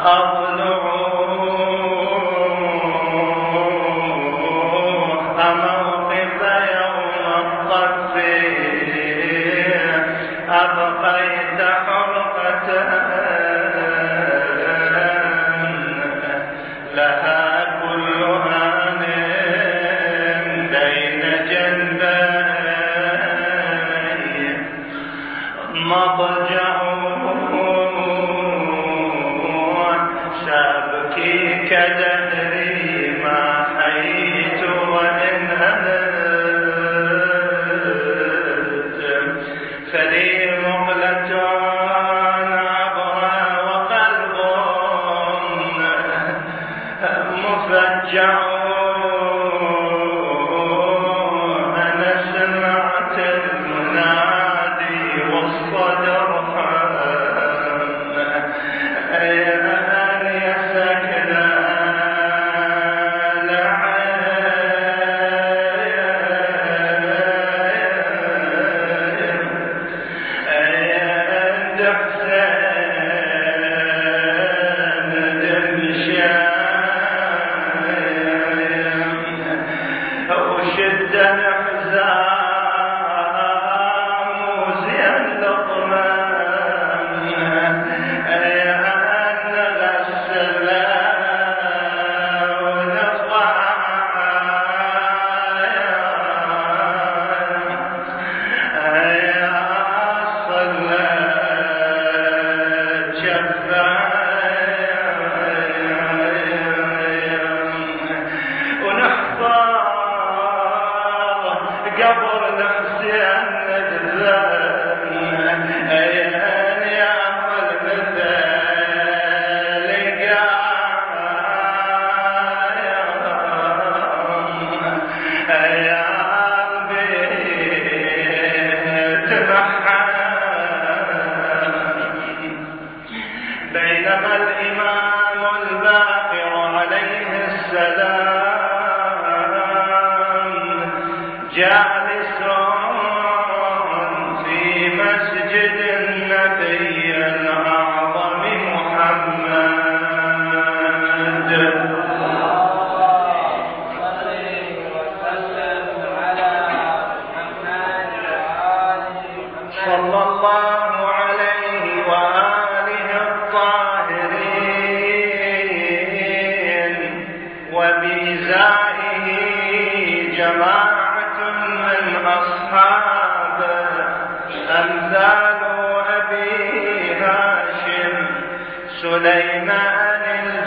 سليمان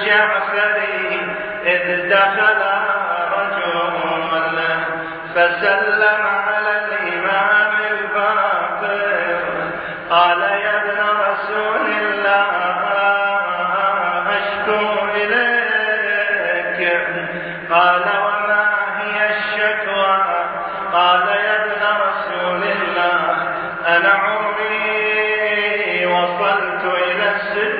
الجعفري إذ دخل رجل فسلم على الإمام الباقر قال يا ابن رسول الله أشكو إليك. قال وما هي الشكوى؟ قال يا ابن رسول الله أنا عمري وصلت إلى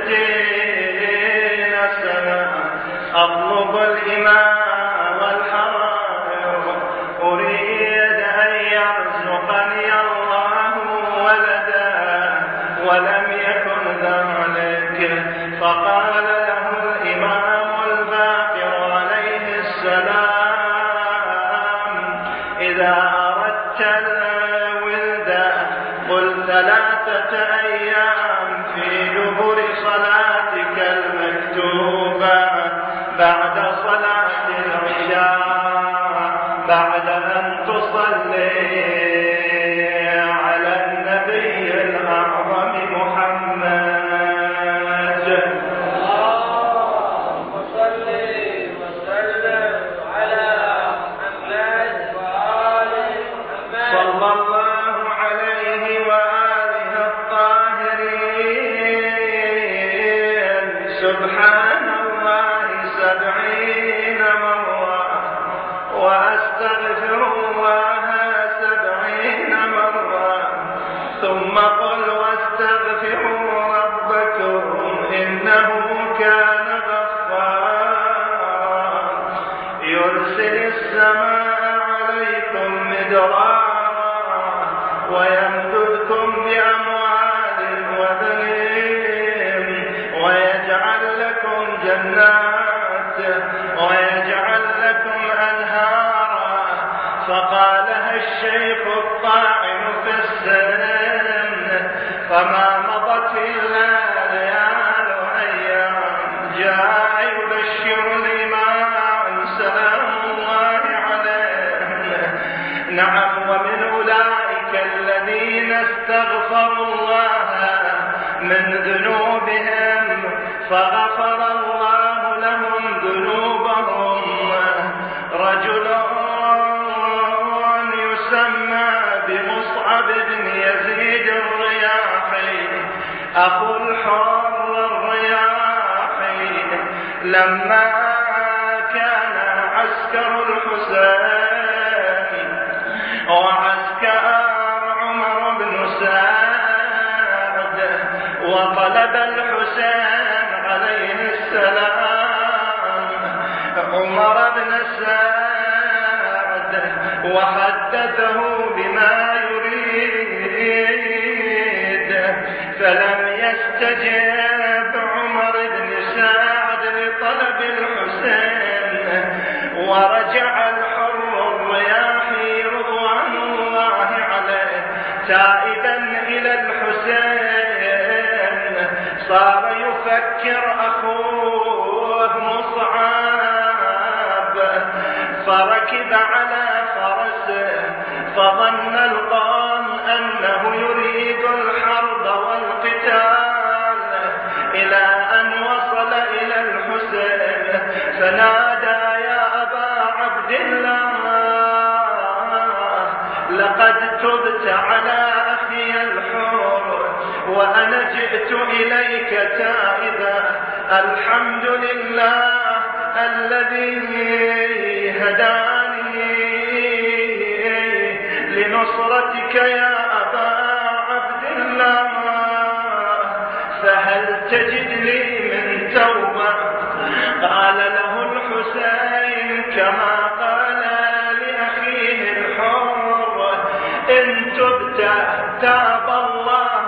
60 سنة أطلب الإمام والحرائر أريد أن يرزقني الله ولدا ولم يكن ذلك. فقال له الإمام الباقر عليه السلام إذا أردت الولد قل 3 أيام في دبر صلاتك المكتوبة بعد صلاة العشاء بعد أن تصلي على النبي الأعظم محمد. اللهم صل وسلم على محمد وآل محمد صلى الله عليه وآله الطاهرين. سبحان الله 70 مرة وأستغفر الله 70 مرة ثم قل واستغفروا ربكم إنه كان غفارا يرسل السماء عليكم مدرارا ويمددكم بأموال وبنين ويجعل لكم فما مضت إلا ليال أيام جاء يبشر الإمام سلام الله عليه. نعم، ومن أولئك الذين استغفروا الله من ذنوبهم فغفر الله لهم ذنوبهم. رجل يسمى بمصعب بن يزيد الرياحي أخو الحر الرياحي، لما كان عسكر الحسين وعسكر عمر بن سعد وطلب الحسين عليه السلام عمر بن سعد وحدثه بما يريد، فلم يستجب عمر بن سعد لطلب الحسين، ورجع الحر الرياحي رضوان الله عليه تائبا إلى الحسين. صار يفكر أخوه مصعب، فركب على فرسه فظن القوم أنه يريد الحرب والقتال، إلى أن وصل إلى الحسين فنادى يا أبا عبد الله لقد تبت على أخي الحر وأنا جئت إليك تائبا، الحمد لله الذي هداني لنصرتك يا أبا عبد الله، فهل تجد لي من توبة؟ قال له الحسين كما قال لأخيه الحر إن تبت تاب الله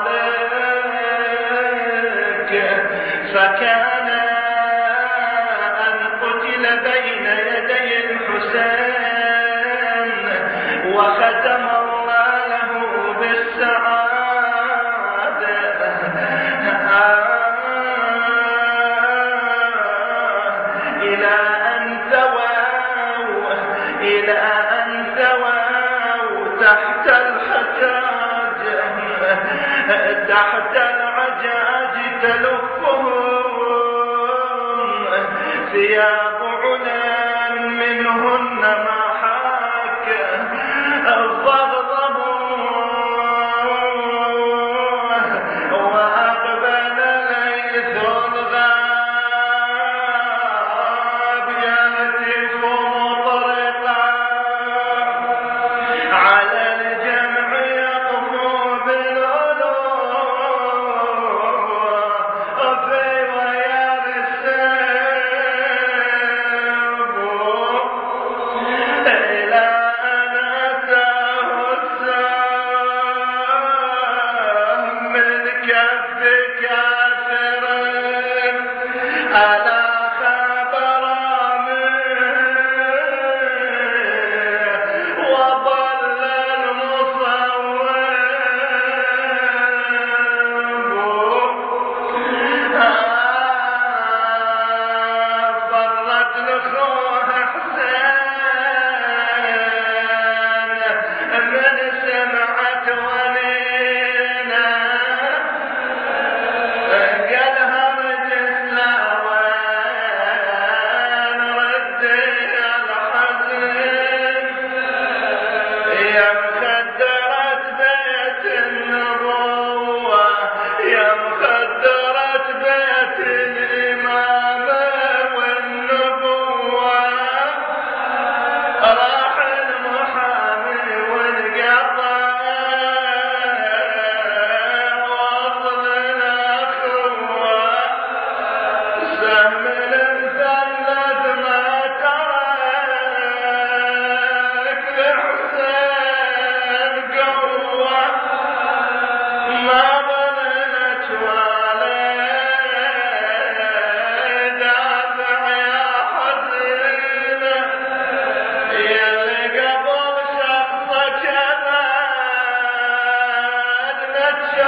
عليك. فكان أن قتل بين يدي الحسين وختم الله له بالسعادة. إلى أن ثووا تحت الحجاج، تحت العجاج تلفهم ثياب علان منهن ما حاك، وأقبل ليث الغاب يهتف مطرقا على الجمع يطفو بالألوف ويار السيب، إلى أن أتاه السام من كف كافر ألا خبر منه وضل المصوب. فرت لخوه حسين من سمعت ولينا، قالها مجلسنا وين ردي الحزين، يا مخدرة بيت النبوة، يا مخدرة بيت الإمامة والنبوة، راح المحامي والقضاء وصل الأخوة، سهم المثلث ما ترك لحسين قوة، ما ظلت والد دافع يا حزينة، يلي قبل شخصك أبد ما تشوف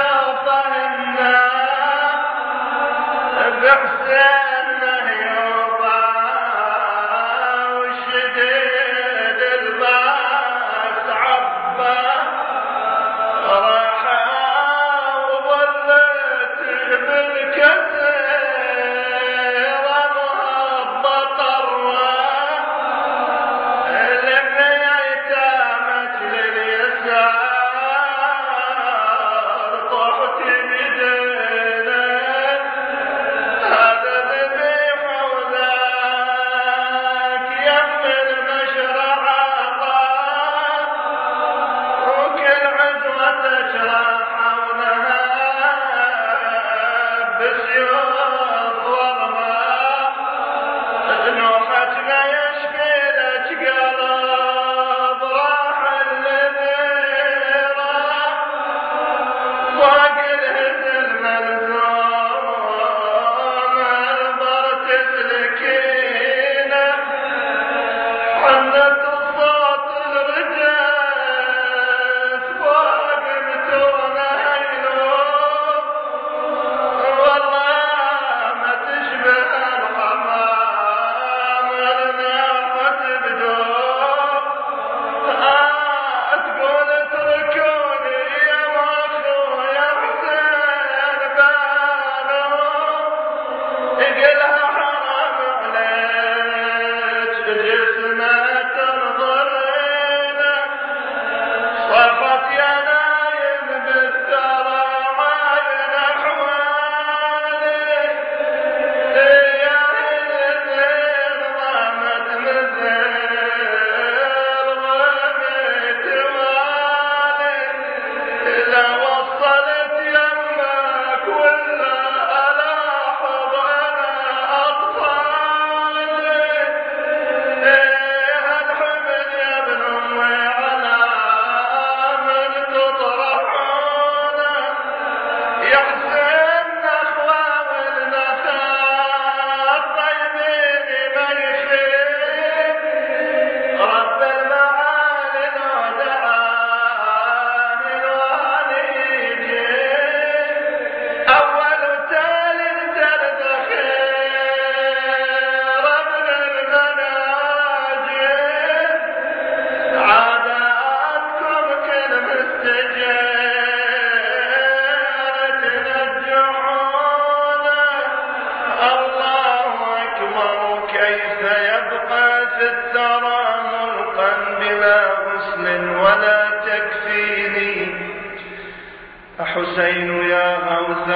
حسين يا غوث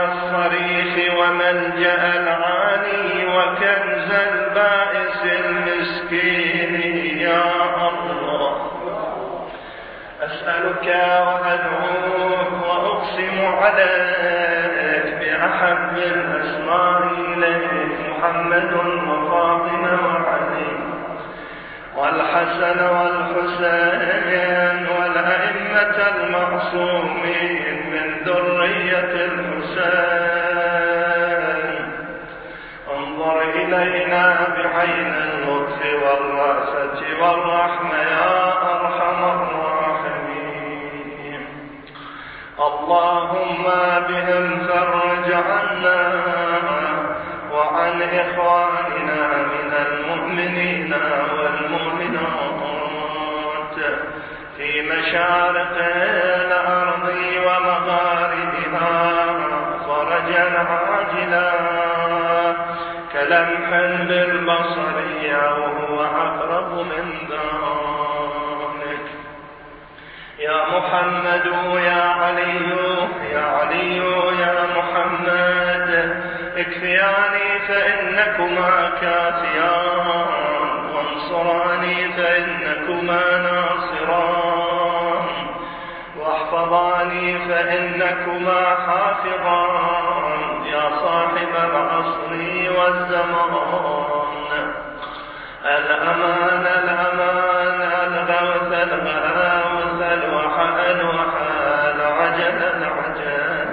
الصريخ وملجأ العاني وكنز البائس المسكين يا الله أسألك وأدعوك وأقسم عليك بأحب الأسماء إليك محمد وفاطمة وعلي والحسن والحسين والأئمة المعصومين من ذرية الحسين انظر إلينا بعين اللطف والرأفة والرحمة يا أرحم الراحمين. اللهم بهم فرج عنا وعن إخواننا من المؤمنين والمؤمنات في مشارق الأرض ومغاربها فرجا عاجلا كلمح بالبصر وهو أقرب من ذلك. يا محمد يا علي يا علي يا محمد اكفياني فإنكما كافيان وانصراني فإنكما ناصران واحفظاني فإنكما حافظان يا صاحب العصر والزمان. الأمان الأمان الغوث الغاوث الوحى العجل العجل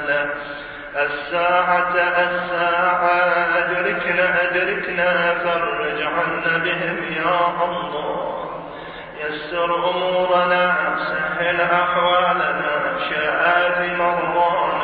الساعة الساعة أدركنا فرج عنا بهم يا الله. يسر أمورنا سهل أحوالنا شاف مرات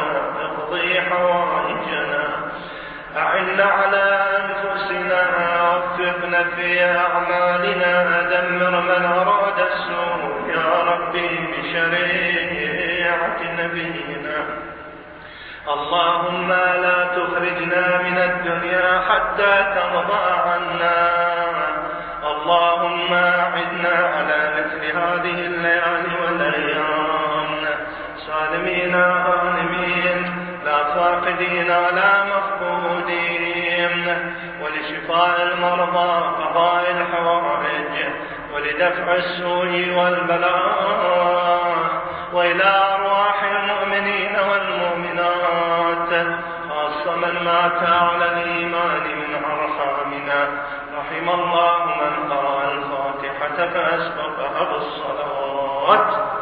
في أعمالنا، دمر من أراد السوء يا ربي بشريعة نبينا. اللهم لا تخرجنا من الدنيا حتى ترضى عنا. اللهم أعدنا على مثل هذه الليالي والأيام سالمين غانمين، لا فاقدين لا مفقودين، ولشفاء المرضى، قضاء الحوائج، ولدفع السوء والبلاء، وإلى أرواح المؤمنين والمؤمنات، خاصة من مات على الإيمان من أرحامنا. رحم الله من قرأ الفاتحة فأسبقها بالصلوات.